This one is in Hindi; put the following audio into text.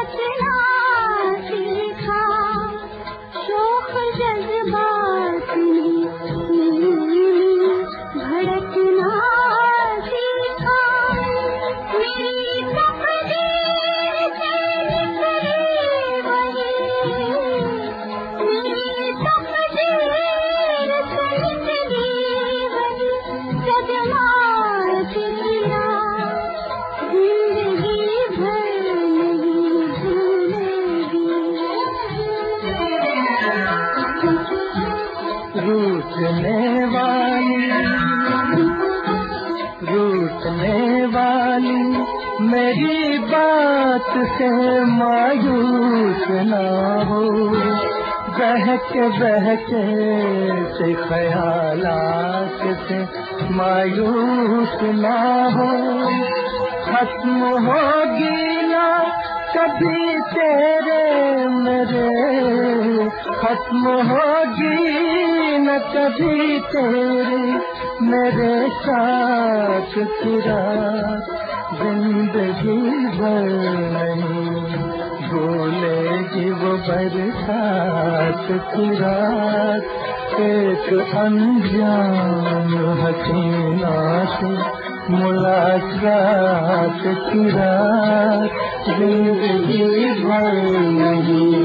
रूठने वाली मेरी बात से मायूस ना हो, बहके बहके से ख्यालात से मायूस ना हो। खत्म होगी ना कभी तेरे मेरे, खत्म होगी न कभी तेरे मेरे साथ तेरा, जिंदगी भर नहीं भूलेगी वो बरसात की रात। एक अनजान हसीना से मुलाकात की रात, जिंदगी भर नहीं